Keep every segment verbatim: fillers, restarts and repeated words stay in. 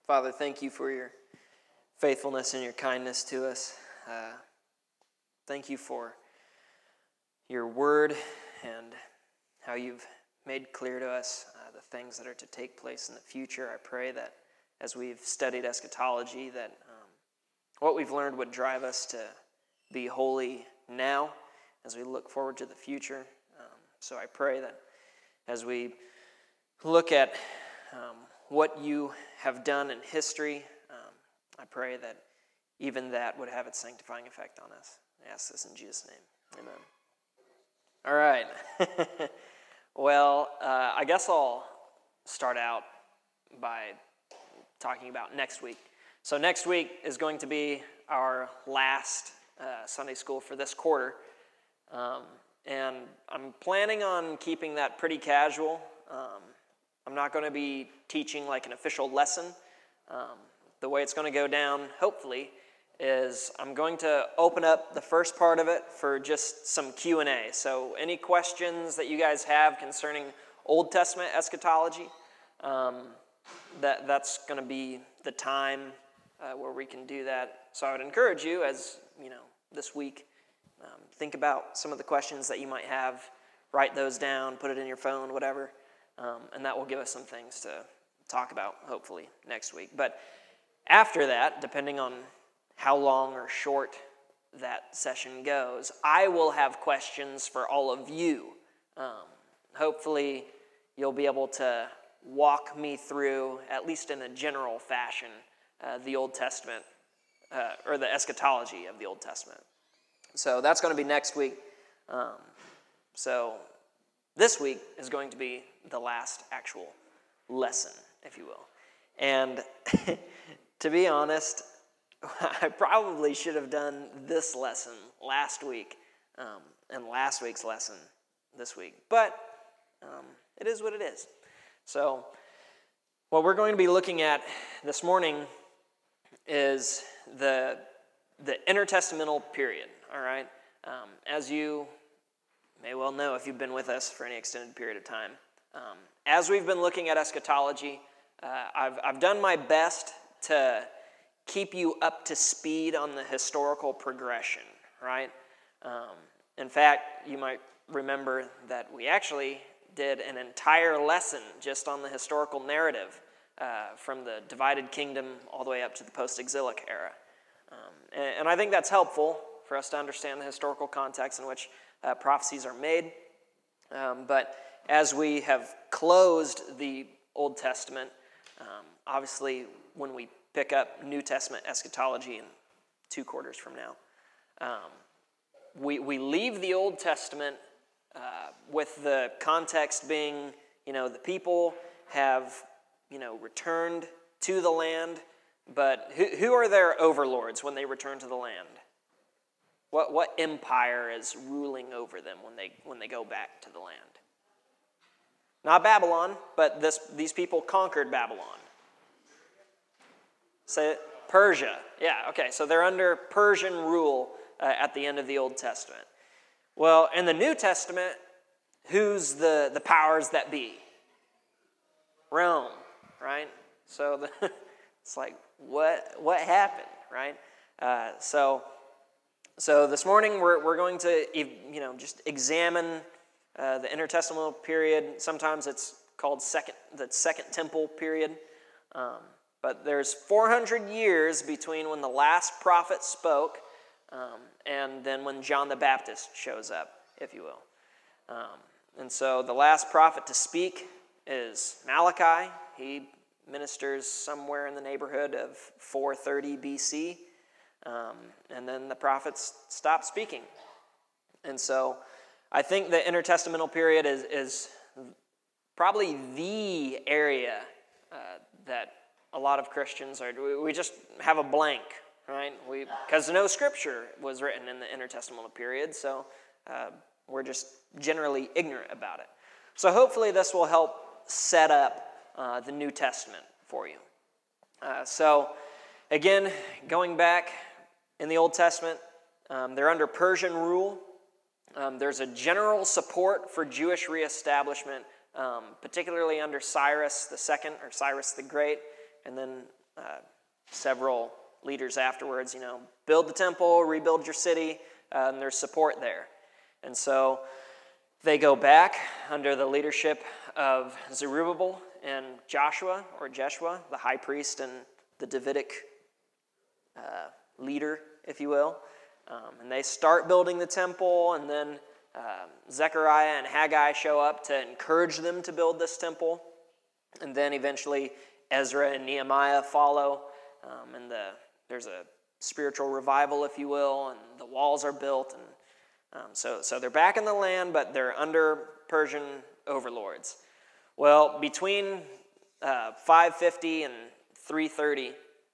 Father, thank you for your faithfulness and your kindness to us. Uh, thank you for your word and how you've made clear to us uh, the things that are to take place in the future. I pray that as we've studied eschatology, that um, what we've learned would drive us to be holy now as we look forward to the future. Um, so I pray that as we look at um, what you have done in history, um, I pray that even that would have its sanctifying effect on us. I ask this in Jesus' name. Amen. All right. Well, uh, I guess I'll start out by talking about next week. So next week is going to be our last uh, Sunday school for this quarter. Um, and I'm planning on keeping that pretty casual. Um, I'm not going to be teaching like an official lesson. Um, the way it's going to go down, hopefully, is I'm going to open up the first part of it for just some Q and A. So any questions that you guys have concerning Old Testament eschatology, um, that that's going to be the time uh, where we can do that. So I would encourage you, as you know, this week, um, think about some of the questions that you might have, write those down, put it in your phone, whatever, um, and that will give us some things to talk about, hopefully, next week. But after that, depending on how long or short that session goes, I will have questions for all of you. Um, hopefully, you'll be able to walk me through, at least in a general fashion, uh, the Old Testament, uh, or the eschatology of the Old Testament. So that's going to be next week. Um, so this week is going to be the last actual lesson, if you will. And to be honest, I probably should have done this lesson last week um, and last week's lesson this week. But um, it is what it is. So what we're going to be looking at this morning is the the intertestamental period, all right? Um, as you may well know if you've been with us for any extended period of time, um, as we've been looking at eschatology, uh, I've, I've done my best to keep you up to speed on the historical progression, right? Um, in fact, you might remember that we actually did an entire lesson just on the historical narrative uh, from the divided kingdom all the way up to the post-exilic era. Um, and, and I think that's helpful for us to understand the historical context in which uh, prophecies are made. Um, but as we have closed the Old Testament, um, obviously when we pick up New Testament eschatology in two quarters from now, um, we, we leave the Old Testament uh, with the context being, you know, the people have, you know, returned to the land. But who, who are their overlords when they return to the land? What what empire is ruling over them when they when they go back to the land? Not Babylon, but this these people conquered Babylon. Say it, Persia. Yeah, okay, so they're under Persian rule uh, at the end of the Old Testament. Well, in the New Testament, who's the, the powers that be? Rome, right? So the, it's like, What what happened, right? Uh, so, so this morning we're we're going to you know just examine uh, the intertestamental period. Sometimes it's called second the Second Temple period, um, but there's four hundred years between when the last prophet spoke um, and then when John the Baptist shows up, if you will. Um, and so the last prophet to speak is Malachi. He ministers somewhere in the neighborhood of four thirty B C, um, and then the prophets stop speaking. And so I think the intertestamental period is, is probably the area uh, that a lot of Christians are, we just have a blank, right? We because no scripture was written in the intertestamental period, so uh, we're just generally ignorant about it. So hopefully this will help set up Uh, the New Testament for you. Uh, so, again, going back in the Old Testament, um, they're under Persian rule. Um, there's a general support for Jewish reestablishment, um, particularly under Cyrus the Second or Cyrus the Great, and then uh, several leaders afterwards, you know, build the temple, rebuild your city, uh, and there's support there. And so they go back under the leadership of Zerubbabel and Joshua, or Jeshua, the high priest and the Davidic uh, leader, if you will. Um, and they start building the temple, and then uh, Zechariah and Haggai show up to encourage them to build this temple. And then eventually Ezra and Nehemiah follow, um, and the, there's a spiritual revival, if you will, and the walls are built. And um, so, so they're back in the land, but they're under Persian overlords. Well, between uh, five fifty and three thirty,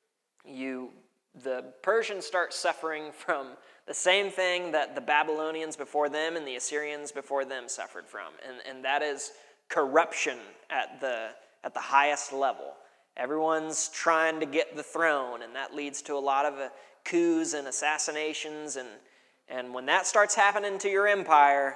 you the Persians start suffering from the same thing that the Babylonians before them and the Assyrians before them suffered from, and, and that is corruption at the at the highest level. Everyone's trying to get the throne, and that leads to a lot of uh, coups and assassinations, and and when that starts happening to your empire,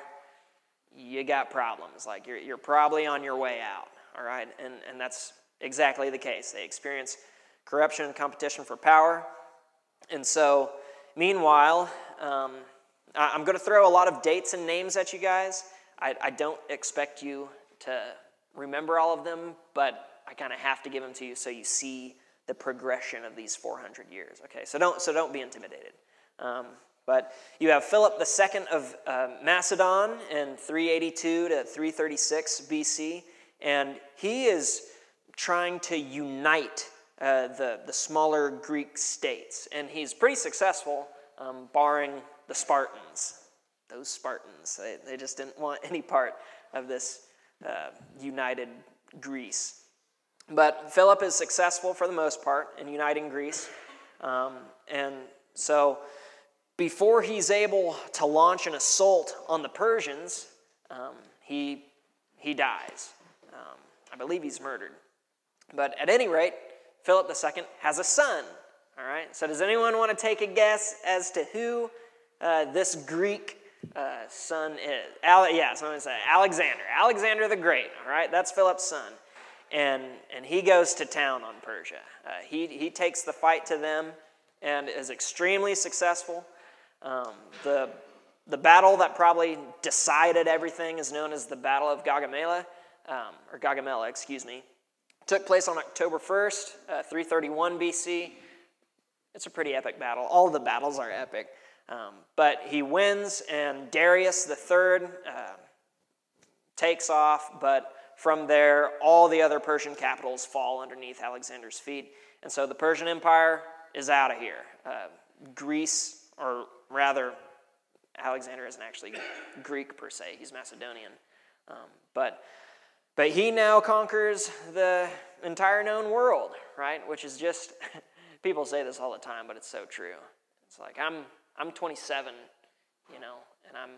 you got problems. Like you're you're probably on your way out, all right? And and that's exactly the case. They experience corruption and competition for power. And so, meanwhile, um, I, I'm going to throw a lot of dates and names at you guys. I, I don't expect you to remember all of them, but I kind of have to give them to you so you see the progression of these four hundred years. Okay, so don't so don't be intimidated. Um, but you have Philip the Second of uh, Macedon in three eighty-two to three thirty-six B C, and he is trying to unite uh, the, the smaller Greek states, and he's pretty successful, um, barring the Spartans. Those Spartans, they, they just didn't want any part of this uh, united Greece. But Philip is successful for the most part in uniting Greece, um, and so before he's able to launch an assault on the Persians, um, he he dies. Um, I believe he's murdered. But at any rate, Philip the Second has a son. All right. So does anyone want to take a guess as to who uh, this Greek uh, son is? Ale- yeah, someone say Alexander. Alexander the Great. All right. That's Philip's son, and and he goes to town on Persia. Uh, he he takes the fight to them and is extremely successful. Um, the the battle that probably decided everything is known as the Battle of Gaugamela, um, or Gaugamela, excuse me. Took place on October first, uh, three thirty-one B C. It's a pretty epic battle. All of the battles are epic. Um, but he wins, and Darius the Third uh, takes off, but from there, all the other Persian capitals fall underneath Alexander's feet. And so the Persian Empire is out of here. Uh, Greece, or rather, Alexander isn't actually Greek per se. He's Macedonian. Um, but... But he now conquers the entire known world, right? Which is just, people say this all the time, but it's so true. It's like, I'm I'm twenty-seven, you know, and I'm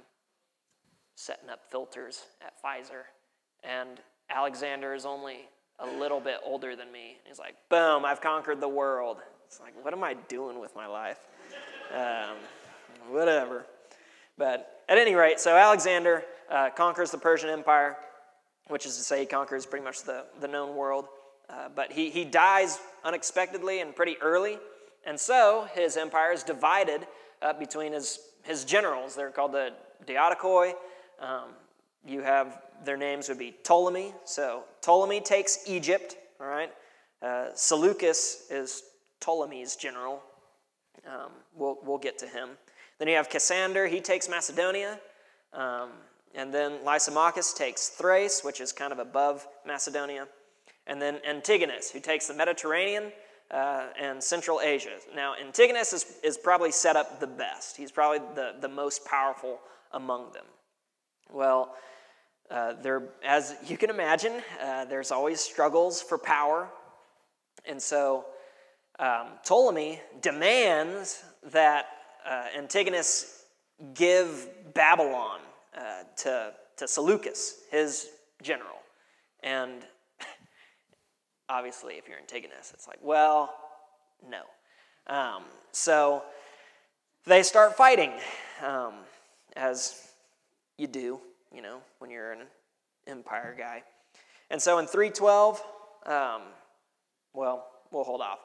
setting up filters at Pfizer, and Alexander is only a little bit older than me. He's like, boom, I've conquered the world. It's like, what am I doing with my life? Um, whatever. But at any rate, so Alexander uh, conquers the Persian Empire, which is to say he conquers pretty much the, the known world. Uh, but he, he dies unexpectedly and pretty early. And so his empire is divided uh, between his, his generals. They're called the Diadochoi. Um, you have, their names would be Ptolemy. So Ptolemy takes Egypt, all right? Uh, Seleucus is Ptolemy's general. Um, we'll, we'll get to him. Then you have Cassander. He takes Macedonia. Um, And then Lysimachus takes Thrace, which is kind of above Macedonia. And then Antigonus, who takes the Mediterranean uh, and Central Asia. Now, Antigonus is, is probably set up the best. He's probably the, the most powerful among them. Well, uh, there, as you can imagine, uh, there's always struggles for power. And so um, Ptolemy demands that uh, Antigonus give Babylon Uh, to, to Seleucus, his general. And obviously, if you're Antigonus, it's like, well, no. Um, so they start fighting, um, as you do, you know, when you're an empire guy. And so in three twelve, um, well, we'll hold off.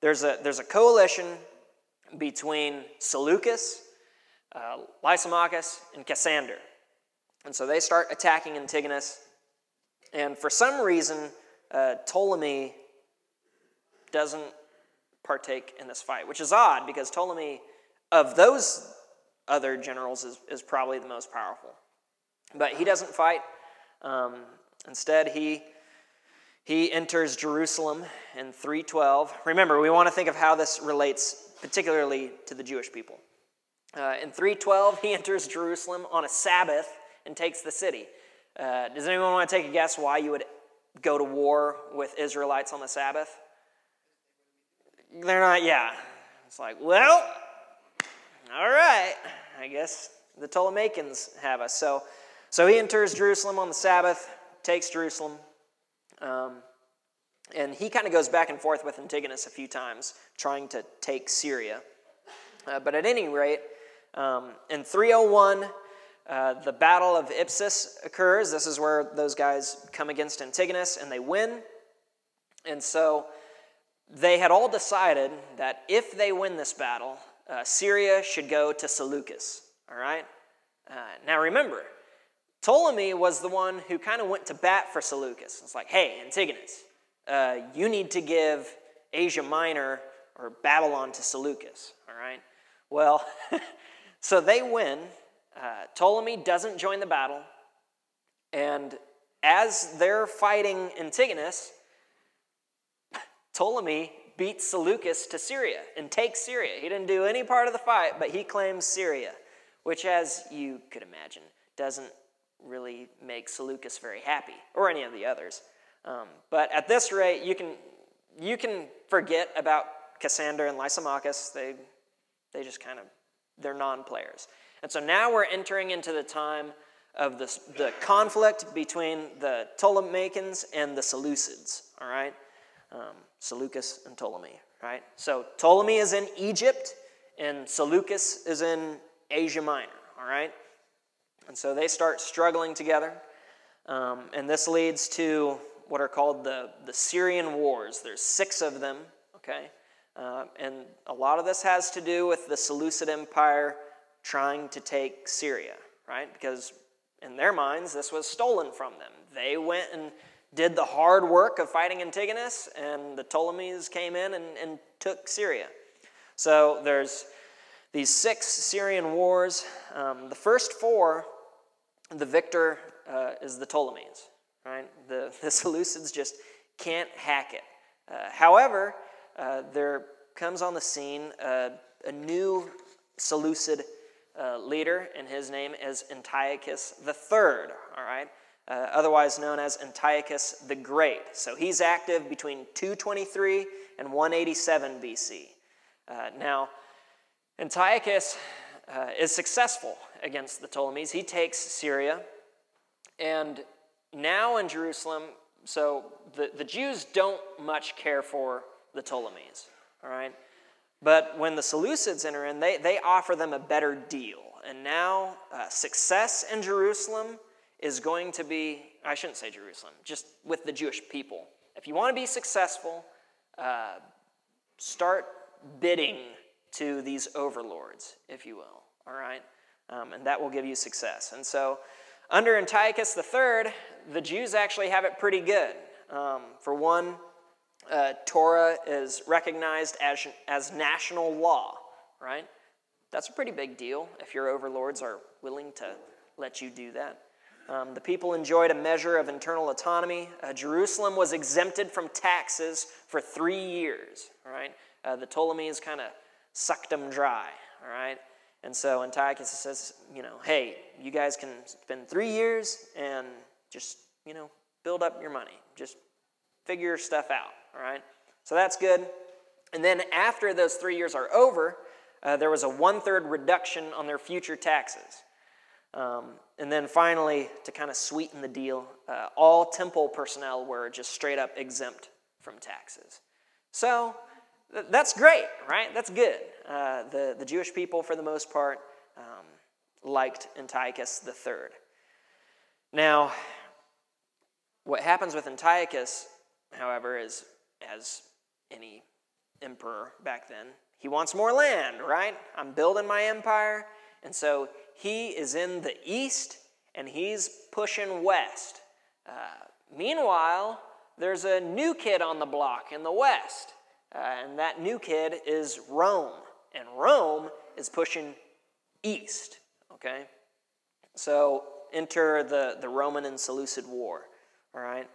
there's a there's a coalition between Seleucus, uh, Lysimachus, and Cassander. And so they start attacking Antigonus. And for some reason, uh, Ptolemy doesn't partake in this fight, which is odd because Ptolemy, of those other generals, is, is probably the most powerful. But he doesn't fight. Um, instead, he he enters Jerusalem in three twelve. Remember, we want to think of how this relates particularly to the Jewish people. Uh, in three twelve, he enters Jerusalem on a Sabbath and takes the city. Uh, does anyone want to take a guess why you would go to war with Israelites on the Sabbath? They're not, yeah. It's like, well, all right. I guess the Ptolemaians have us. So, so he enters Jerusalem on the Sabbath, takes Jerusalem, um, and he kind of goes back and forth with Antigonus a few times, trying to take Syria. Uh, but at any rate, um, in three oh one, uh, the Battle of Ipsus occurs. This is where those guys come against Antigonus, and they win. And so they had all decided that if they win this battle, uh, Syria should go to Seleucus. All right? Uh, now remember, Ptolemy was the one who kind of went to bat for Seleucus. It's like, hey, Antigonus, uh, you need to give Asia Minor or Babylon to Seleucus. All right? Well, so they win. Uh, Ptolemy doesn't join the battle. And as they're fighting Antigonus, Ptolemy beats Seleucus to Syria and takes Syria. He didn't do any part of the fight, but he claims Syria, which, as you could imagine, doesn't really make Seleucus very happy, or any of the others. Um, but at this rate, you can you can forget about Cassander and Lysimachus. They they just kind of, they're non-players. And so now we're entering into the time of the, the conflict between the Ptolemaians and the Seleucids, all right? Um, Seleucus and Ptolemy, right? So Ptolemy is in Egypt, and Seleucus is in Asia Minor, all right? And so they start struggling together, um, and this leads to what are called the, the Syrian Wars. There's six of them, okay? Uh, and a lot of this has to do with the Seleucid Empire trying to take Syria, right? Because in their minds, this was stolen from them. They went and did the hard work of fighting Antigonus, and the Ptolemies came in and, and took Syria. So there's these six Syrian wars. Um, the first four, the victor uh, is the Ptolemies, right? The, the Seleucids just can't hack it. Uh, however, uh, there comes on the scene uh, a new Seleucid uh, leader, and his name is Antiochus the Third, all right? Uh, otherwise known as Antiochus the Great. So he's active between two twenty-three and one eighty-seven B C. Uh, now, Antiochus uh, is successful against the Ptolemies. He takes Syria, and now in Jerusalem, so the, the Jews don't much care for the Ptolemies, all right? But when the Seleucids enter in, they, they offer them a better deal. And now uh, success in Jerusalem is going to be, I shouldn't say Jerusalem, just with the Jewish people. If you want to be successful, uh, start bidding to these overlords, if you will, all right? Um, and that will give you success. And so under Antiochus the Third, the Jews actually have it pretty good. Um, for one, uh, Torah is recognized as, as national law, right? That's a pretty big deal if your overlords are willing to let you do that. Um, the people enjoyed a measure of internal autonomy. Uh, Jerusalem was exempted from taxes for three years, all right? Uh, the Ptolemies kind of sucked them dry, all right? And so Antiochus says, you know, hey, you guys can spend three years and just, you know, build up your money. Just figure your stuff out, all right? So that's good. And then after those three years are over, uh, there was a one-third reduction on their future taxes. Um, and then finally, to kind of sweeten the deal, uh, all temple personnel were just straight up exempt from taxes. So th- that's great, right? That's good. Uh, the, the Jewish people, for the most part, um, liked Antiochus the Third. Now, what happens with Antiochus, however, is, as any emperor back then. He wants more land, right? I'm building my empire. And so he is in the east, and he's pushing west. Uh, meanwhile, there's a new kid on the block in the west. Uh, and that new kid is Rome. And Rome is pushing east, okay? So enter the, the Roman and Seleucid War, all right?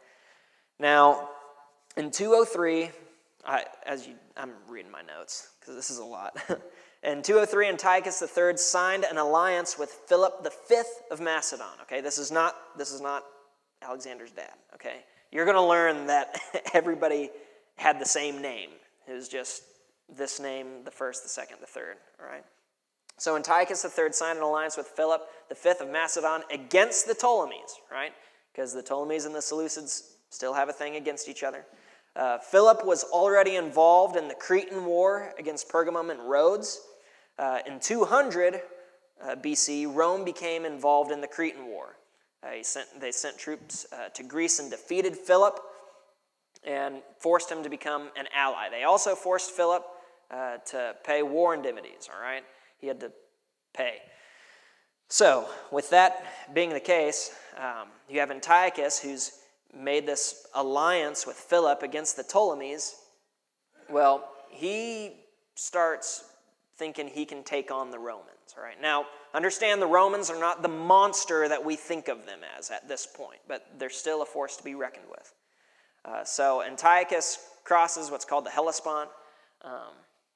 Now, in two oh three, I, as you, I'm reading my notes because this is a lot. In two oh three, Antiochus the third signed an alliance with Philip the fifth of Macedon. Okay, this is not this is not Alexander's dad. Okay, you're going to learn that everybody had the same name. It was just this name, the first, the second, the third. All right. So Antiochus the third signed an alliance with Philip the fifth of Macedon against the Ptolemies. Right, because the Ptolemies and the Seleucids still have a thing against each other. Uh, Philip was already involved in the Cretan War against Pergamum and Rhodes. Uh, in two hundred uh, B C, Rome became involved in the Cretan War. Uh, he sent, they sent troops uh, to Greece and defeated Philip and forced him to become an ally. They also forced Philip uh, to pay war indemnities, all right? He had to pay. So, with that being the case, um, you have Antiochus, who's made this alliance with Philip against the Ptolemies. Well, he starts thinking he can take on the Romans. All right. Now, understand the Romans are not the monster that we think of them as at this point, but they're still a force to be reckoned with. Uh, so Antiochus crosses what's called the Hellespont. Um,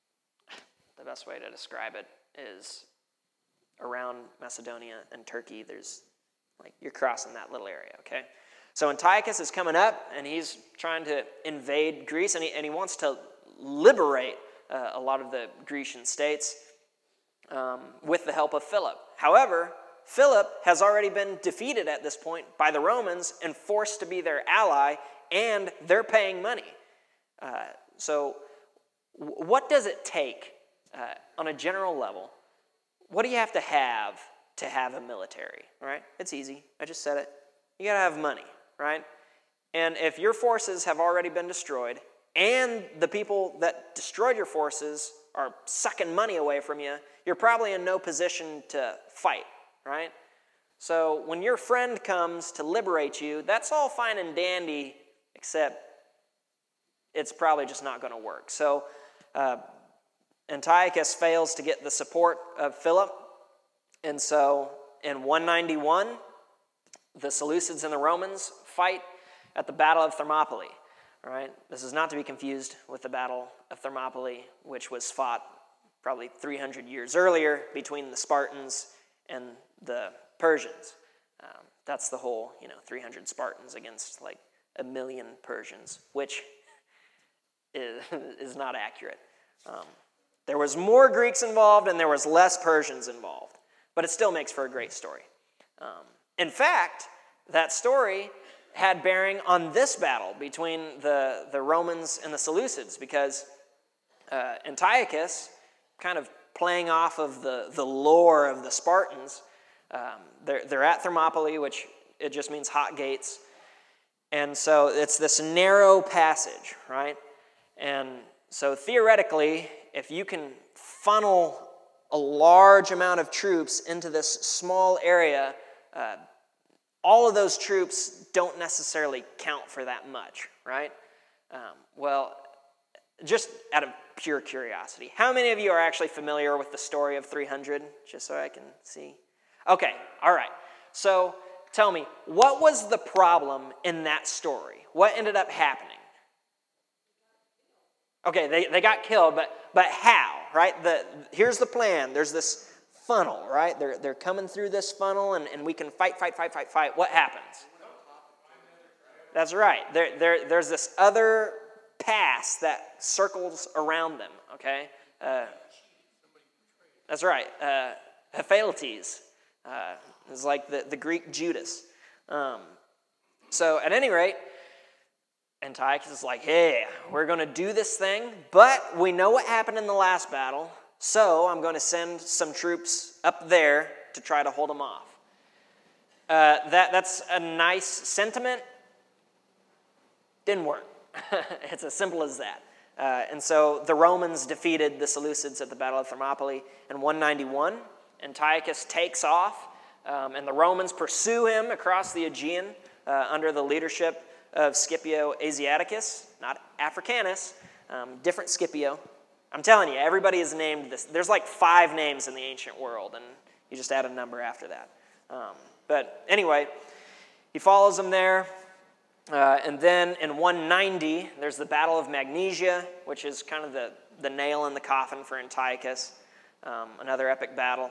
the best way to describe it is around Macedonia and Turkey. There's like you're crossing that little area. Okay. So Antiochus is coming up, and he's trying to invade Greece, and he, and he wants to liberate uh, a lot of the Grecian states um, with the help of Philip. However, Philip has already been defeated at this point by the Romans and forced to be their ally, and they're paying money. Uh, so w- what does it take uh, on a general level? What do you have to have to have a military? All right? It's easy. I just said it. You got to have money. Right? And if your forces have already been destroyed and the people that destroyed your forces are sucking money away from you, you're probably in no position to fight, right? So when your friend comes to liberate you, that's all fine and dandy, except it's probably just not going to work. So uh, Antiochus fails to get the support of Philip, and so in one ninety-one, the Seleucids and the Romans fight at the Battle of Thermopylae. All right? This is not to be confused with the Battle of Thermopylae, which was fought probably three hundred years earlier between the Spartans and the Persians. Um, that's the whole, you know, three hundred Spartans against like a million Persians, which is, is not accurate. Um, there was more Greeks involved and there was less Persians involved, but it still makes for a great story. Um, In fact, that story had bearing on this battle between the, the Romans and the Seleucids because uh, Antiochus, kind of playing off of the, the lore of the Spartans, um, they're, they're at Thermopylae, which it just means hot gates. And so it's this narrow passage, right? And so theoretically, if you can funnel a large amount of troops into this small area, uh, all of those troops don't necessarily count for that much, right? Um, well, just out of pure curiosity, how many of you are actually familiar with the story of three hundred? Just so I can see. Okay, all right. So tell me, what was the problem in that story? What ended up happening? Okay, they, they got killed, but but how, right? The, here's the plan. There's this funnel, right? They're they're coming through this funnel, and, and we can fight, fight, fight, fight, fight. What happens? That's right. There, there, there's this other pass that circles around them, okay? Uh, that's right. Uh, Hephaestus uh, is like the, the Greek Judas. Um, so at any rate, Antiochus is like, hey, we're going to do this thing, but we know what happened in the last battle, so I'm going to send some troops up there to try to hold them off. Uh, that that's a nice sentiment. Didn't work. It's as simple as that. Uh, and so the Romans defeated the Seleucids at the Battle of Thermopylae in one ninety-one. Antiochus takes off, um, and the Romans pursue him across the Aegean uh, under the leadership of Scipio Asiaticus, not Africanus, um, different Scipio. I'm telling you, everybody is named this. There's like five names in the ancient world, and you just add a number after that. Um, but anyway, he follows them there. Uh, and then in one ninety, there's the Battle of Magnesia, which is kind of the, the nail in the coffin for Antiochus, um, another epic battle.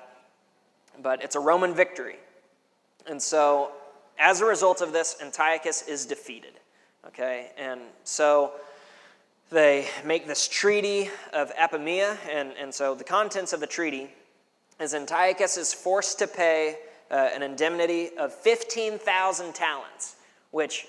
But it's a Roman victory. And so as a result of this, Antiochus is defeated. Okay, and so they make this treaty of Apamea, and, and so the contents of the treaty is Antiochus is forced to pay uh, an indemnity of fifteen thousand talents, which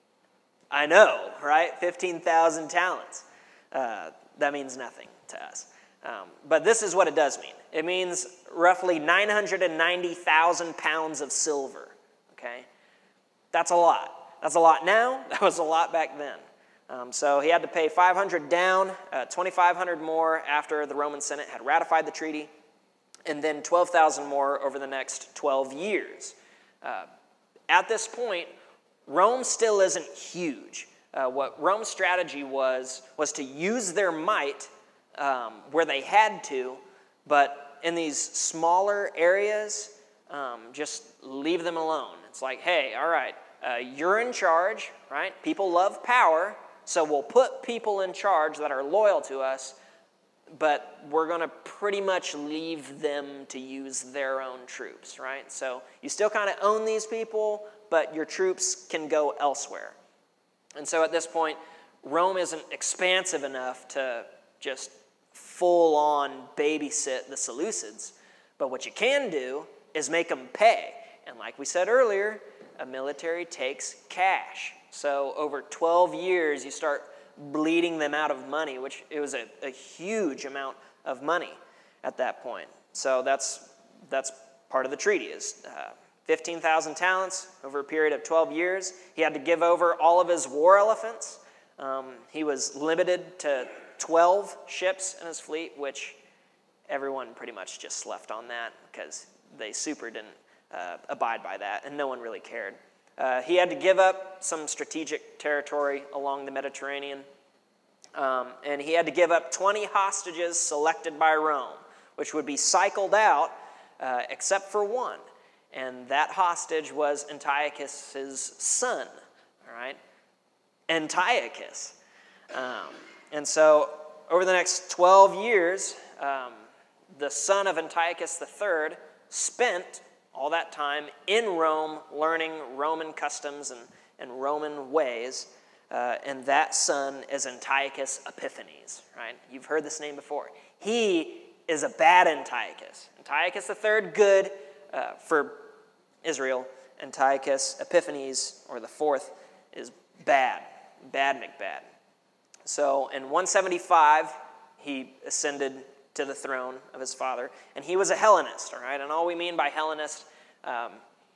I know, right? fifteen thousand talents. Uh, that means nothing to us. Um, but this is what it does mean. It means roughly nine hundred ninety thousand pounds of silver, okay? That's a lot. That's a lot now. That was a lot back then. Um, so he had to pay five hundred down, uh, twenty-five hundred more after the Roman Senate had ratified the treaty, and then twelve thousand more over the next twelve years. Uh, at this point, Rome still isn't huge. Uh, what Rome's strategy was, was to use their might um, where they had to, but in these smaller areas, um, just leave them alone. It's like, hey, all right, uh, you're in charge, right? People love power. So we'll put people in charge that are loyal to us, but we're going to pretty much leave them to use their own troops, right? So you still kind of own these people, but your troops can go elsewhere. And so at this point, Rome isn't expansive enough to just full-on babysit the Seleucids. But what you can do is make them pay. And like we said earlier, a military takes cash. So over twelve years, you start bleeding them out of money, which it was a, a huge amount of money at that point. So that's that's part of the treaty is uh, fifteen thousand talents over a period of twelve years. He had to give over all of his war elephants. Um, he was limited to twelve ships in his fleet, which everyone pretty much just left on that because they super didn't uh, abide by that, and no one really cared. Uh, he had to give up some strategic territory along the Mediterranean, um, and he had to give up twenty hostages selected by Rome, which would be cycled out uh, except for one, and that hostage was Antiochus' son, all right? Antiochus. Um, and so over the next twelve years, um, the son of Antiochus the third spent all that time in Rome, learning Roman customs and, and Roman ways. Uh, and that son is Antiochus Epiphanes, right? You've heard this name before. He is a bad Antiochus. Antiochus the third, good uh, for Israel. Antiochus Epiphanes, or the fourth, is bad. Bad McBad. So in one seventy-five, he ascended to the throne of his father, and he was a Hellenist, all right? And all we mean by Hellenist, um,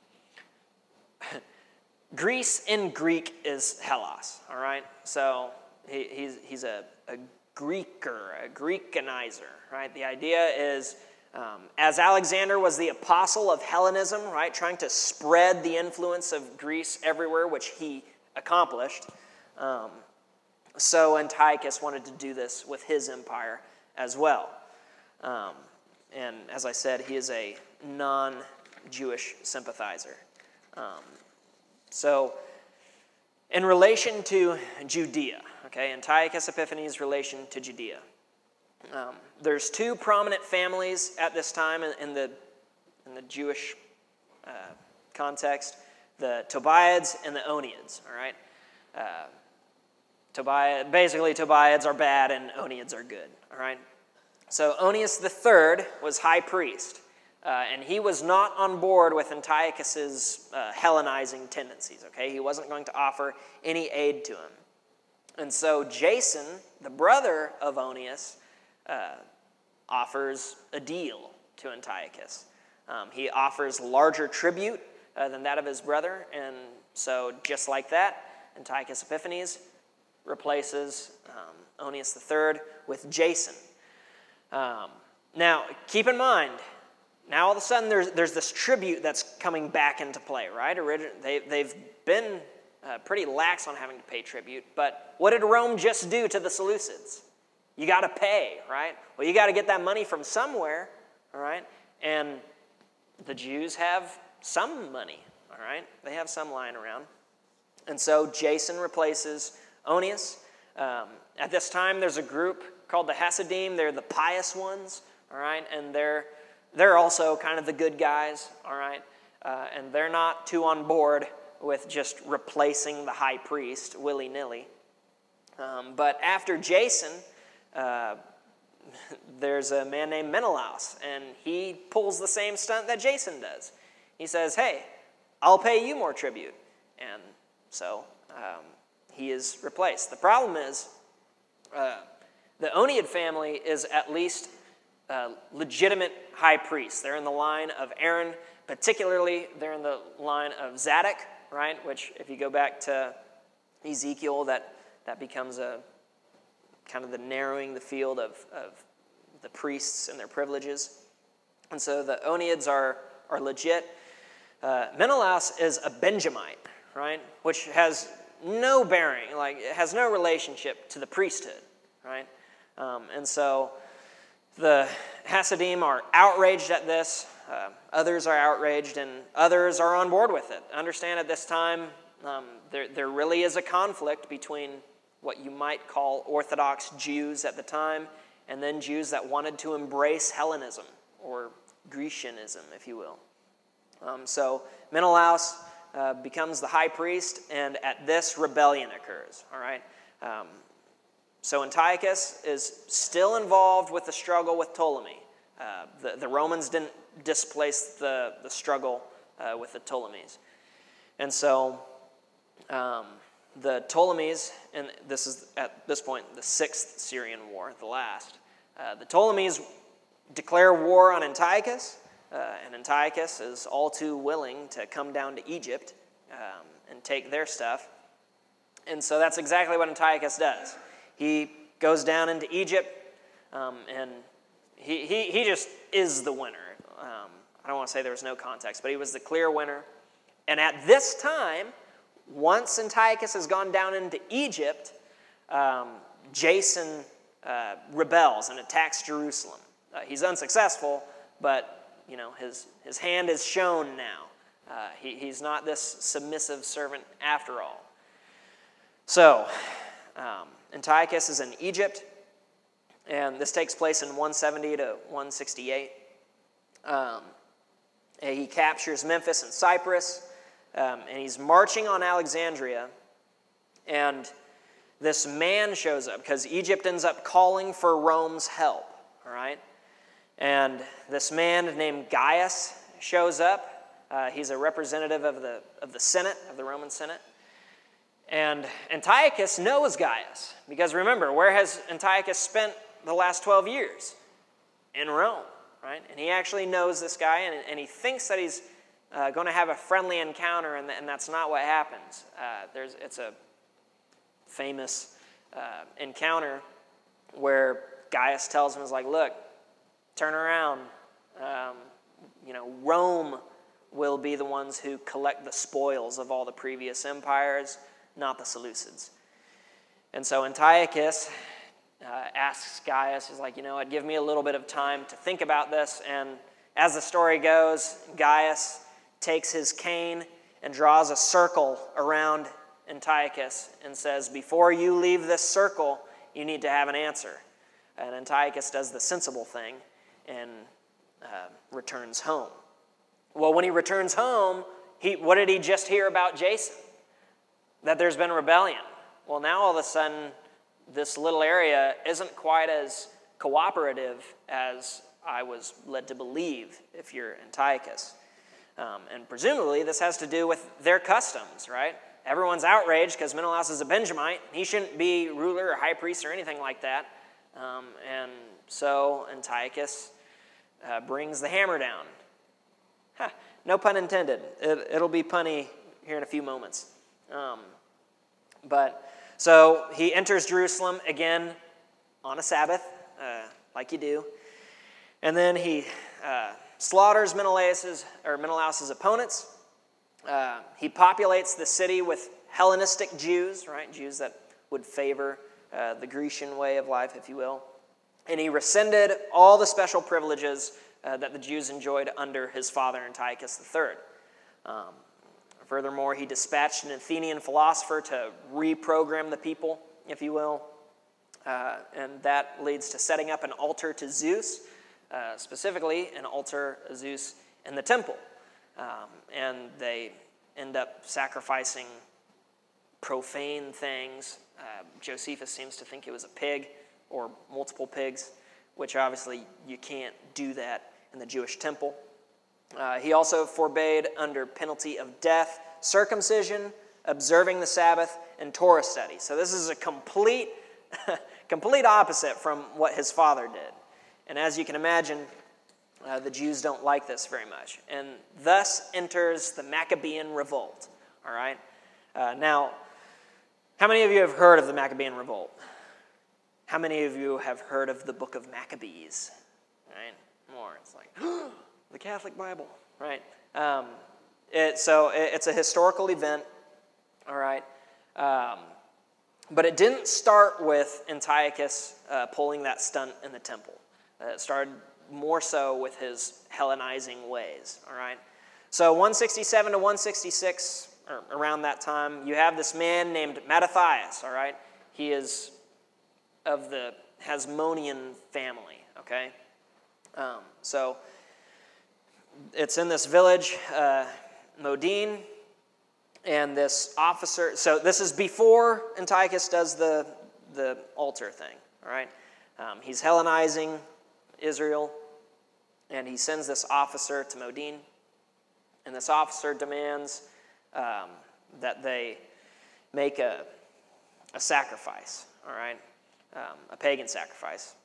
Greece in Greek is Hellas, all right? So he, he's, he's a, a Greeker, a Greekanizer, right? The idea is, um, as Alexander was the apostle of Hellenism, right, trying to spread the influence of Greece everywhere, which he accomplished, um, so Antiochus wanted to do this with his empire as well. Um, and as I said, he is a non-Jewish sympathizer. Um, so in relation to Judea, okay, Antiochus Epiphanes' relation to Judea, um, there's two prominent families at this time in, in the in the Jewish uh, context, the Tobiads and the Oniads, all right? Uh, Tobiah, basically, Tobiads are bad and Oniads are good, all right? So Onias the third was high priest, uh, and he was not on board with Antiochus's uh, Hellenizing tendencies, okay? He wasn't going to offer any aid to him. And so Jason, the brother of Onias, uh, offers a deal to Antiochus. Um, he offers larger tribute uh, than that of his brother, and so just like that, Antiochus Epiphanes replaces um, Onias the third with Jason. Um, now, keep in mind, now all of a sudden there's, there's this tribute that's coming back into play, right? Origin, they, they've been uh, pretty lax on having to pay tribute, but what did Rome just do to the Seleucids? You got to pay, right? Well, you got to get that money from somewhere, all right? And the Jews have some money, all right? They have some lying around. And so Jason replaces Onias. Um, at this time, there's a group called the Hasidim. They're the pious ones, all right? And they're they're also kind of the good guys, all right? Uh, and they're not too on board with just replacing the high priest willy-nilly. Um, but after Jason, uh, there's a man named Menelaus, and he pulls the same stunt that Jason does. He says, hey, I'll pay you more tribute. And so um, he is replaced. The problem is uh, the Oneid family is at least uh, legitimate high priests. They're in the line of Aaron. Particularly, they're in the line of Zadok, right? Which, if you go back to Ezekiel, that, that becomes a kind of the narrowing the field of, of the priests and their privileges. And so the Oneids are, are legit. Uh, Menelaus is a Benjamite, right? Which has no bearing, like it has no relationship to the priesthood, right? Um, and so the Hasidim are outraged at this. Uh, others are outraged, and others are on board with it. Understand at this time, um, there, there really is a conflict between what you might call Orthodox Jews at the time, and then Jews that wanted to embrace Hellenism, or Grecianism, if you will. Um, so Menelaus uh, becomes the high priest, and at this, rebellion occurs, all right? Um, so Antiochus is still involved with the struggle with Ptolemy. Uh, the, the Romans didn't displace the, the struggle uh, with the Ptolemies. And so um, the Ptolemies, and this is at this point the sixth Syrian war, the last, uh, the Ptolemies declare war on Antiochus, uh, and Antiochus is all too willing to come down to Egypt um, and take their stuff. And so that's exactly what Antiochus does. He goes down into Egypt, um, and he, he, he just is the winner. Um, I don't want to say there was no context, but he was the clear winner. And at this time, once Antiochus has gone down into Egypt, um, Jason uh, rebels and attacks Jerusalem. Uh, he's unsuccessful, but you know his his hand is shown now. Uh, he, he's not this submissive servant after all. So um, Antiochus is in Egypt, and this takes place in one seventy to one sixty-eight. Um, and he captures Memphis and Cyprus. Um, and he's marching on Alexandria, and this man shows up because Egypt ends up calling for Rome's help, all right? And this man named Gaius shows up. Uh, he's a representative of the of the Senate, of the Roman Senate. And Antiochus knows Gaius because remember, where has Antiochus spent the last twelve years? In Rome, right? And he actually knows this guy, and, and he thinks that he's Uh, going to have a friendly encounter, and, and that's not what happens. Uh, there's, it's a famous uh, encounter where Gaius tells him, "Is like, look, turn around. Um, you know, Rome will be the ones who collect the spoils of all the previous empires, not the Seleucids." And so Antiochus uh, asks Gaius, "Is like, you know, what, give me a little bit of time to think about this." And as the story goes, Gaius takes his cane and draws a circle around Antiochus and says, "Before you leave this circle, you need to have an answer." And Antiochus does the sensible thing and uh, returns home. Well, when he returns home, he what did he just hear about Jason? That there's been rebellion. Well, now all of a sudden, this little area isn't quite as cooperative as I was led to believe if you're Antiochus. Um, and presumably this has to do with their customs, right? Everyone's outraged because Menelaus is a Benjamite. He shouldn't be ruler or high priest or anything like that. Um, and so Antiochus uh, brings the hammer down. Huh, no pun intended. It, it'll be punny here in a few moments. Um, but so he enters Jerusalem again. on a Sabbath, uh, like you do. And then he uh, slaughters Menelaus's, or Menelaus's opponents. Uh, he populates the city with Hellenistic Jews, right? Jews that would favor uh, the Grecian way of life, if you will. And he rescinded all the special privileges uh, that the Jews enjoyed under his father, Antiochus the third. Um, furthermore, he dispatched an Athenian philosopher to reprogram the people, if you will. Uh, and that leads to setting up an altar to Zeus, uh, specifically an altar to Zeus in the temple. Um, and they end up sacrificing profane things. Uh, Josephus seems to think it was a pig or multiple pigs, which obviously you can't do that in the Jewish temple. Uh, he also forbade, under penalty of death, circumcision, observing the Sabbath, and Torah study. So this is a complete, complete opposite from what his father did. And as you can imagine, uh, the Jews don't like this very much. And thus enters the Maccabean revolt. All right? Uh, now, how many of you have heard of the Maccabean revolt? How many of you have heard of the book of Maccabees? Right? More. It's like, the Catholic Bible, right? Um, it, so it, it's a historical event, all right? Um, but it didn't start with Antiochus uh, pulling that stunt in the temple. Uh, it started more so with his Hellenizing ways, all right? So one sixty-seven to one sixty-six, or around that time, you have this man named Mattathias, all right? He is of the Hasmonean family, okay? Um, so it's in this village, uh, Modin, and this officer, so this is before Antiochus does the, the altar thing, all right? Um, he's Hellenizing Israel, and he sends this officer to Modin, and this officer demands um, that they make a, a sacrifice, all right? Um, a pagan sacrifice.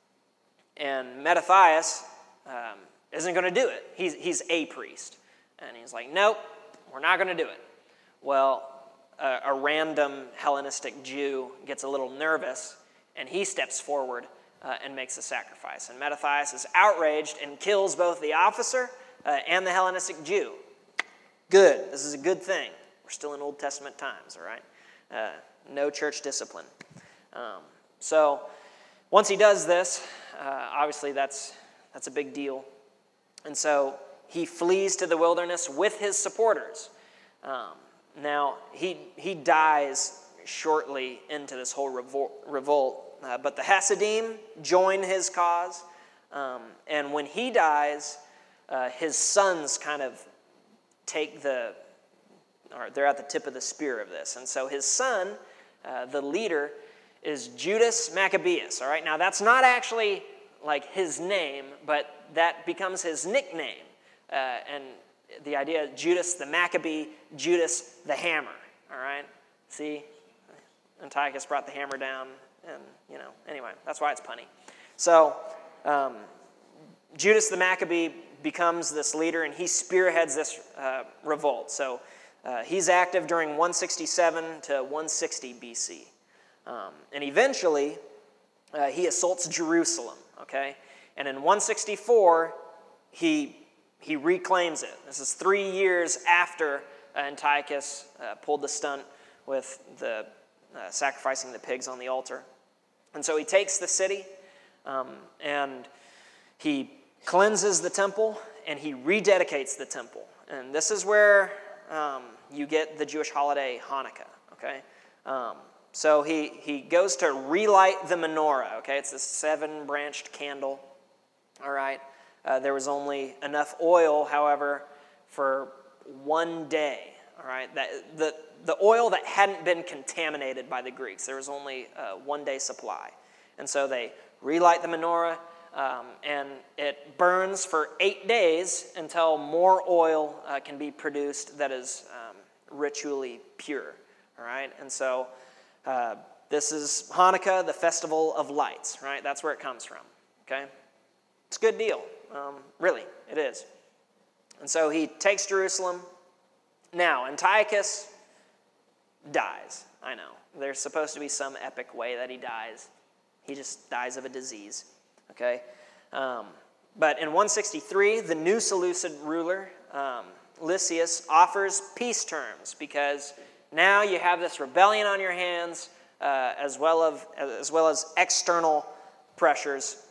And Mattathias um, isn't going to do it. He's, he's a priest. And he's like, nope, we're not going to do it. Well, a, a random Hellenistic Jew gets a little nervous, and he steps forward uh, and makes a sacrifice. And Mattathias is outraged and kills both the officer uh, and the Hellenistic Jew. Good. This is a good thing. We're still in Old Testament times, all right? Uh, no church discipline. Um, so once he does this, uh, obviously that's that's a big deal. And so he flees to the wilderness with his supporters. Um, now, he he dies shortly into this whole revol- revolt, uh, but the Hasidim join his cause. Um, and when he dies, uh, his sons kind of take the, or they're at the tip of the spear of this. And so his son, uh, the leader, is Judas Maccabeus. All right, now that's not actually like his name, but that becomes his nickname. Uh, and the idea of Judas the Maccabee, Judas the Hammer. All right, see, Antiochus brought the hammer down, and you know, anyway, that's why it's punny. So um, Judas the Maccabee becomes this leader, and he spearheads this uh, revolt. So uh, he's active during one sixty-seven to one sixty B C. Um, and eventually, uh, he assaults Jerusalem, okay? And in one sixty-four, he he reclaims it. This is three years after uh, Antiochus uh, pulled the stunt with the uh, sacrificing the pigs on the altar. And so he takes the city, um, and he cleanses the temple, and he rededicates the temple. And this is where um, you get the Jewish holiday Hanukkah, okay? Um, So he, he goes to relight the menorah, okay? It's this seven-branched candle, all right? Uh, there was only enough oil, however, for one day, all right? That, the, the oil that hadn't been contaminated by the Greeks, there was only a one-day supply. And so they relight the menorah, um, and it burns for eight days until more oil uh, can be produced that is um, ritually pure, all right? And so Uh, this is Hanukkah, the festival of lights, right? That's where it comes from, okay? It's a good deal. Um, really, it is. And so he takes Jerusalem. Now, Antiochus dies. I know. There's supposed to be some epic way that he dies. He just dies of a disease, okay? Um, but in one sixty-three, the new Seleucid ruler, um, Lysias, offers peace terms because now you have this rebellion on your hands, uh, as well of, as well as external pressures.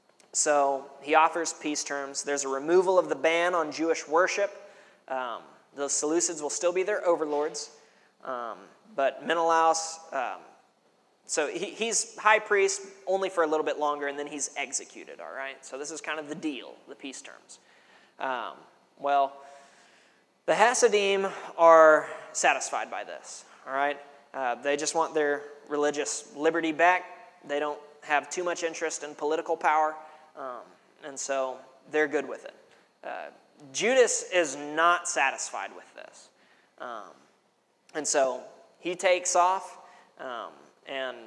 So he offers peace terms. There's a removal of the ban on Jewish worship. Um, the Seleucids will still be their overlords, um, but Menelaus, um, so he, he's high priest only for a little bit longer, and then he's executed, all right? So this is kind of the deal, the peace terms. Um, well, the Hasidim are satisfied by this, all right? Uh, they just want their religious liberty back. They don't have too much interest in political power, um, and so they're good with it. Uh, Judas is not satisfied with this, um, and so he takes off, um, and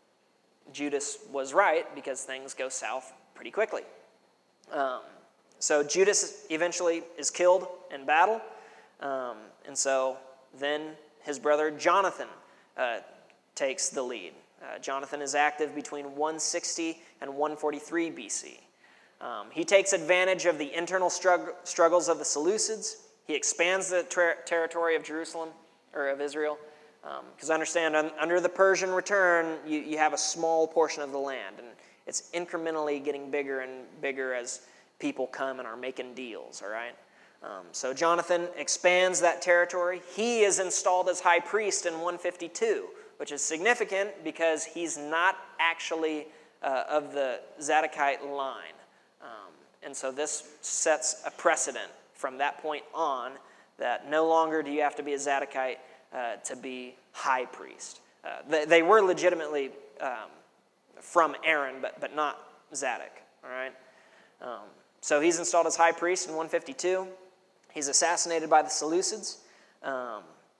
Judas was right because things go south pretty quickly. Um, so Judas eventually is killed in battle, um, and so then his brother Jonathan uh, takes the lead. Uh, Jonathan is active between one sixty and one forty-three B C. Um, he takes advantage of the internal strugg- struggles of the Seleucids. He expands the ter- territory of Jerusalem, or of Israel. Because um, understand, un- under the Persian return, you, you have a small portion of the land, and it's incrementally getting bigger and bigger as people come and are making deals, all right? Um, so Jonathan expands that territory. He is installed as high priest in one fifty-two, which is significant because he's not actually uh, of the Zadokite line. Um, and so this sets a precedent from that point on that no longer do you have to be a Zadokite uh, to be high priest. Uh, they, they were legitimately um, from Aaron, but, but not Zadok, all right? Um, so he's installed as high priest in one fifty-two. He's assassinated by the Seleucids. Um,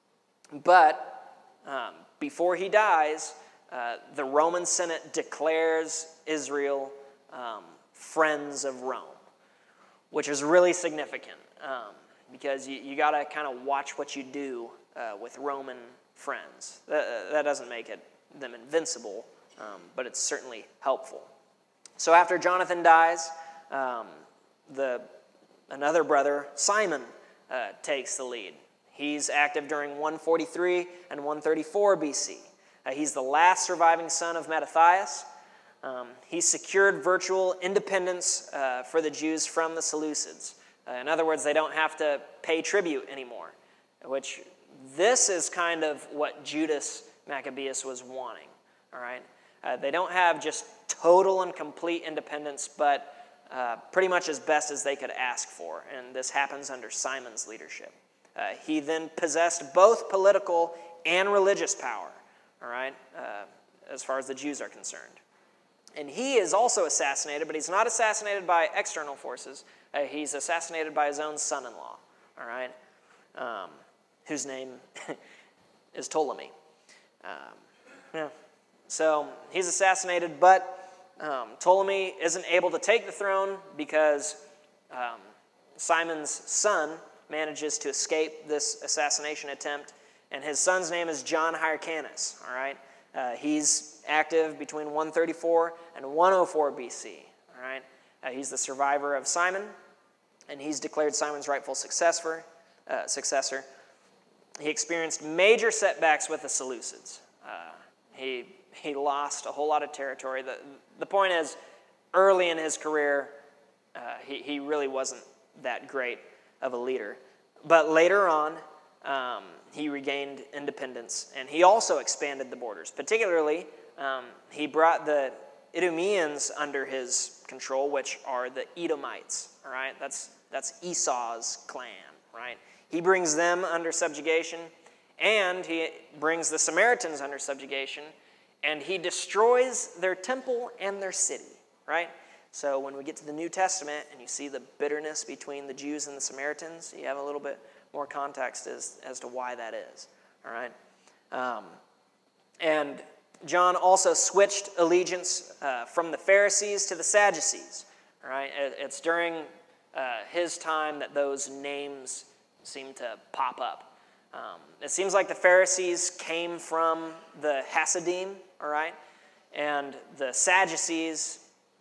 but um, before he dies, uh, the Roman Senate declares Israel um, friends of Rome, which is really significant um, because you, you got to kind of watch what you do uh, with Roman friends. That, that doesn't make it them invincible, um, but it's certainly helpful. So after Jonathan dies, um, the another brother, Simon, uh, takes the lead. He's active during one forty-three and one thirty-four B C. Uh, he's the last surviving son of Mattathias. Um, he secured virtual independence uh, for the Jews from the Seleucids. Uh, in other words, they don't have to pay tribute anymore, which this is kind of what Judas Maccabeus was wanting, all right? Uh, they don't have just total and complete independence, but uh, pretty much as best as they could ask for, and this happens under Simon's leadership. Uh, he then possessed both political and religious power, all right, uh, as far as the Jews are concerned. And he is also assassinated, but he's not assassinated by external forces. Uh, he's assassinated by his own son-in-law, all right, um, whose name is Ptolemy. Um, yeah. So he's assassinated, but um, Ptolemy isn't able to take the throne because um, Simon's son manages to escape this assassination attempt, and his son's name is John Hyrcanus, all right? Uh, he's active between one thirty-four and one oh four B C, all right? Uh, he's the survivor of Simon, and he's declared Simon's rightful successor. Uh, successor. He experienced major setbacks with the Seleucids. Uh, he he lost a whole lot of territory. The, the point is, early in his career, uh, he, he really wasn't that great of a leader. But later on, um, he regained independence, and he also expanded the borders. Particularly, um, he brought the Idumeans under his control, which are the Edomites, all right? That's, that's Esau's clan, right? He brings them under subjugation, and he brings the Samaritans under subjugation, and he destroys their temple and their city, right? So when we get to the New Testament and you see the bitterness between the Jews and the Samaritans, you have a little bit more context as, as to why that is, all right? Um, and John also switched allegiance uh, from the Pharisees to the Sadducees, all right? It's during uh, his time that those names seem to pop up. Um, it seems like the Pharisees came from the Hasidim, all right? and the Sadducees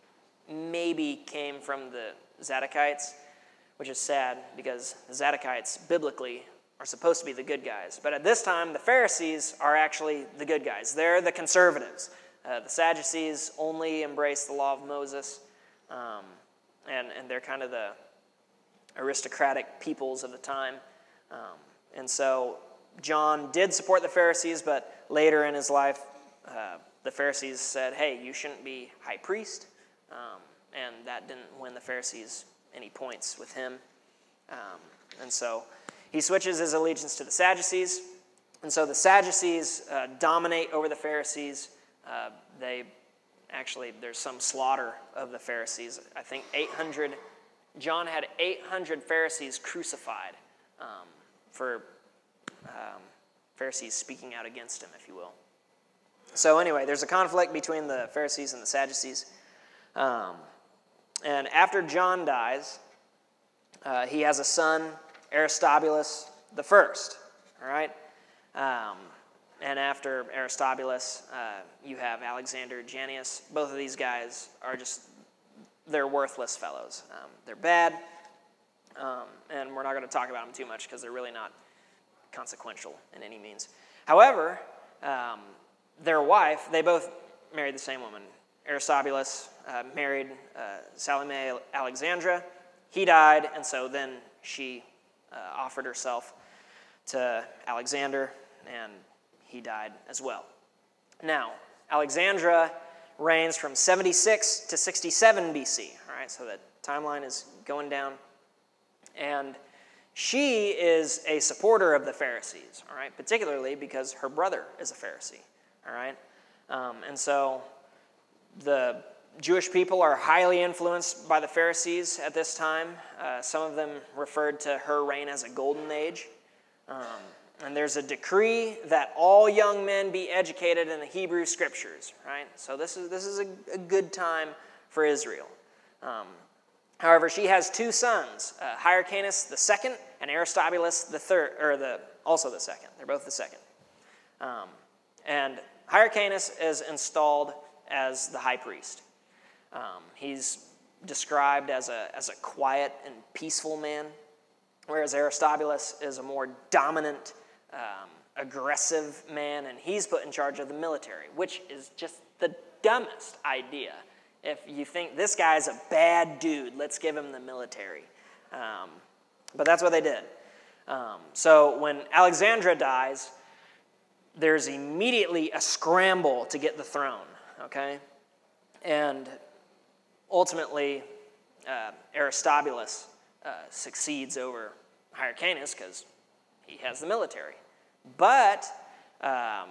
maybe came from the Zadokites, which is sad because the Zadokites, biblically, are supposed to be the good guys. But at this time, the Pharisees are actually the good guys. They're the conservatives. Uh, the Sadducees only embrace the law of Moses, um, and, and they're kind of the aristocratic peoples of the time. Um, and so John did support the Pharisees, but later in his life, uh, the Pharisees said, hey, you shouldn't be high priest. Um, and that didn't win the Pharisees any points with him. Um, and so he switches his allegiance to the Sadducees. And so the Sadducees uh, dominate over the Pharisees. Uh, they actually, there's some slaughter of the Pharisees. I think eight hundred, John had eight hundred Pharisees crucified um, for um, Pharisees speaking out against him, if you will. So anyway, there's a conflict between the Pharisees and the Sadducees. Um, and after John dies, uh, he has a son, Aristobulus the first. All right? Um, and after Aristobulus, uh, you have Alexander Jannaeus. Both of these guys are just, they're worthless fellows. Um, they're bad, um, and we're not going to talk about them too much because they're really not consequential in any means. However, um, their wife, they both married the same woman. Aristobulus uh, married uh, Salome Alexandra. He died, and so then she uh, offered herself to Alexander, and he died as well. Now, Alexandra reigns from seventy-six to sixty-seven B C, all right, so the timeline is going down. And she is a supporter of the Pharisees, all right, particularly because her brother is a Pharisee, all right? Um, and so the Jewish people are highly influenced by the Pharisees at this time. Uh, some of them referred to her reign as a golden age. Um, and there's a decree that all young men be educated in the Hebrew Scriptures, right? So this is this is a, a good time for Israel. Um, however, she has two sons, uh, Hyrcanus the second and Aristobulus the third, or the also the second. They're both the second. Um, and Hyrcanus is installed as the high priest. Um, he's described as a as a quiet and peaceful man, whereas Aristobulus is a more dominant, um, aggressive man, and he's put in charge of the military, which is just the dumbest idea. If you think this guy's a bad dude, let's give him the military. Um, but that's what they did. Um, so when Alexandra dies, there's immediately a scramble to get the throne, okay? And ultimately, uh, Aristobulus uh, succeeds over Hyrcanus because he has the military. But um,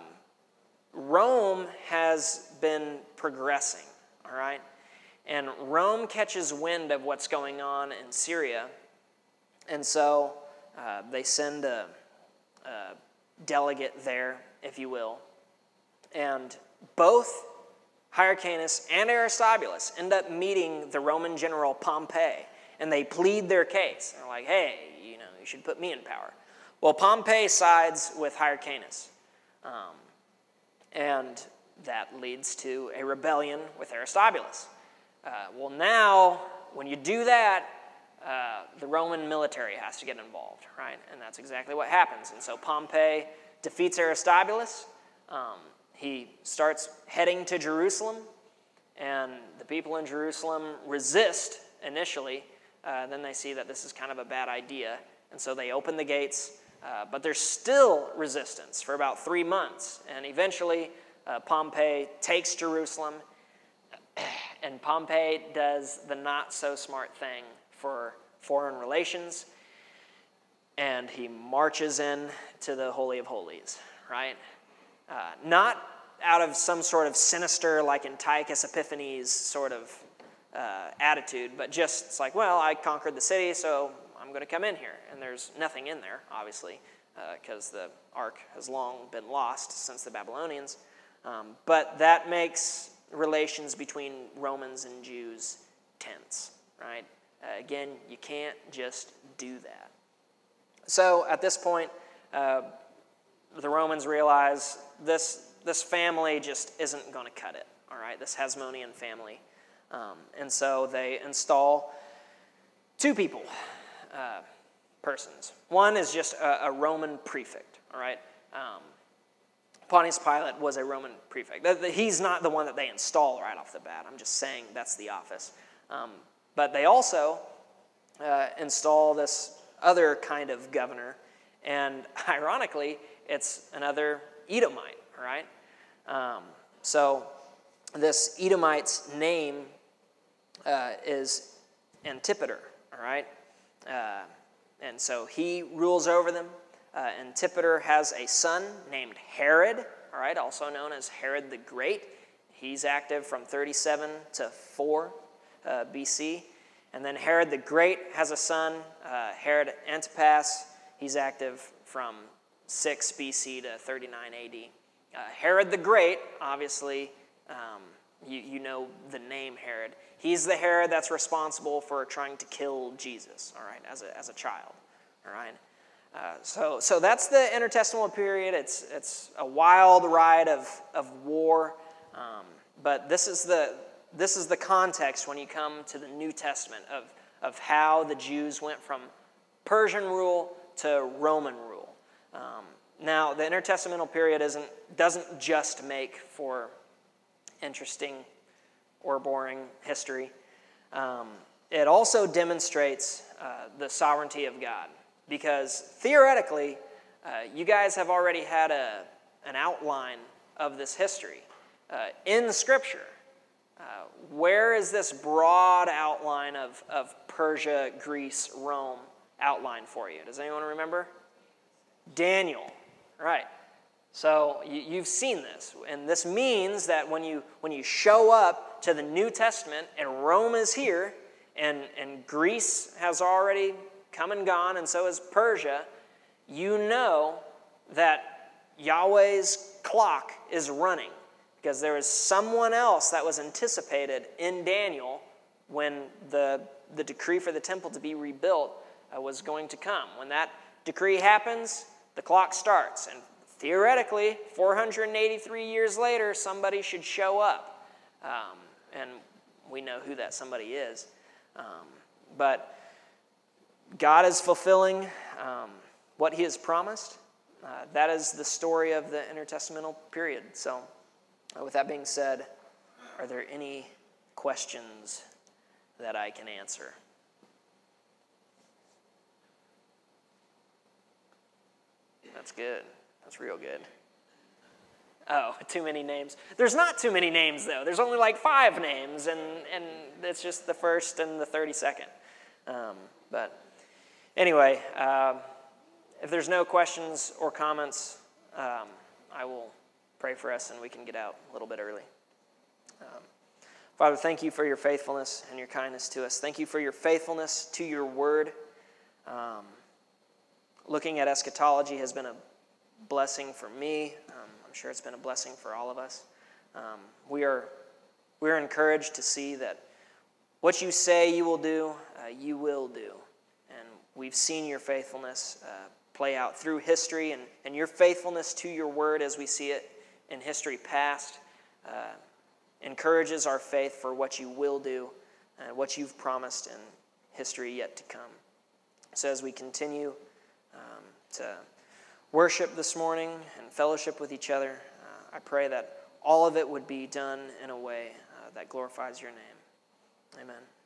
Rome has been progressing, all right? And Rome catches wind of what's going on in Syria, and so uh, they send a, a delegate there, if you will, and both Hyrcanus and Aristobulus end up meeting the Roman general Pompey, and they plead their case. They're like, hey, you know, you should put me in power. Well, Pompey sides with Hyrcanus, um, and that leads to a rebellion with Aristobulus. Uh, well, now, when you do that, uh, the Roman military has to get involved, right? And that's exactly what happens. And so Pompey defeats Aristobulus. Um, he starts heading to Jerusalem, and the people in Jerusalem resist initially. Uh, then they see that this is kind of a bad idea, and so they open the gates. Uh, but there's still resistance for about three months. And eventually, uh, Pompey takes Jerusalem, and Pompey does the not-so-smart thing for foreign relations, and he marches in to the Holy of Holies, right? Uh, not out of some sort of sinister, like Antiochus Epiphanes sort of uh, attitude, but just, it's like, well, I conquered the city, so I'm going to come in here. And there's nothing in there, obviously, because uh, the ark has long been lost since the Babylonians. Um, but that makes relations between Romans and Jews tense, right? Uh, again, you can't just do that. So at this point, uh, the Romans realize this, this family just isn't going to cut it, all right, this Hasmonean family. Um, and so they install two people, uh, persons. One is just a, a Roman prefect, all right? Um, Pontius Pilate was a Roman prefect. He's not the one that they install right off the bat. I'm just saying that's the office. Um, but they also uh, install this other kind of governor, and ironically, it's another Edomite, all right? Um, so this Edomite's name uh, is Antipater, all right? Uh, and so he rules over them. Uh, Antipater has a son named Herod, all right, also known as Herod the Great. He's active from thirty-seven to four uh, B C. And then Herod the Great has a son, uh, Herod Antipas. He's active from six B C to thirty-nine A D. Uh, Herod the Great, obviously, um, you, you know the name Herod. He's the Herod that's responsible for trying to kill Jesus, all right, as a, as a child, all right? Uh, so, so that's the intertestamental period. It's it's a wild ride of of war, um, but this is the this is the context when you come to the New Testament of of how the Jews went from Persian rule to Roman rule. Um, now, the intertestamental period isn't doesn't just make for interesting or boring history. Um, it also demonstrates uh, the sovereignty of God. Because theoretically, uh, you guys have already had a, an outline of this history uh, in Scripture. Uh, where is this broad outline of, of Persia, Greece, Rome outlined for you? Does anyone remember? Daniel, right. So you, you've seen this. And this means that when you, when you show up to the New Testament and Rome is here and, and Greece has already come and gone, and so is Persia, you know that Yahweh's clock is running because there is someone else that was anticipated in Daniel when the, the decree for the temple to be rebuilt uh, was going to come. When that decree happens, the clock starts, and theoretically, four hundred eighty-three years later, somebody should show up, um, and we know who that somebody is. Um, but God is fulfilling um, what he has promised. Uh, that is the story of the intertestamental period. So uh, with that being said, are there any questions that I can answer? That's good. That's real good. Oh, too many names. There's not too many names, though. There's only like five names, and, and it's just the first and the thirty-second. Um, but... Anyway, uh, if there's no questions or comments, um, I will pray for us and we can get out a little bit early. Um, Father, thank you for your faithfulness and your kindness to us. Thank you for your faithfulness to your word. Um, looking at eschatology has been a blessing for me. Um, I'm sure it's been a blessing for all of us. Um, we are we are encouraged to see that what you say you will do, uh, you will do. We've seen your faithfulness uh, play out through history, and, and your faithfulness to your word as we see it in history past uh, encourages our faith for what you will do and what you've promised in history yet to come. So as we continue um, to worship this morning and fellowship with each other, uh, I pray that all of it would be done in a way uh, that glorifies your name. Amen.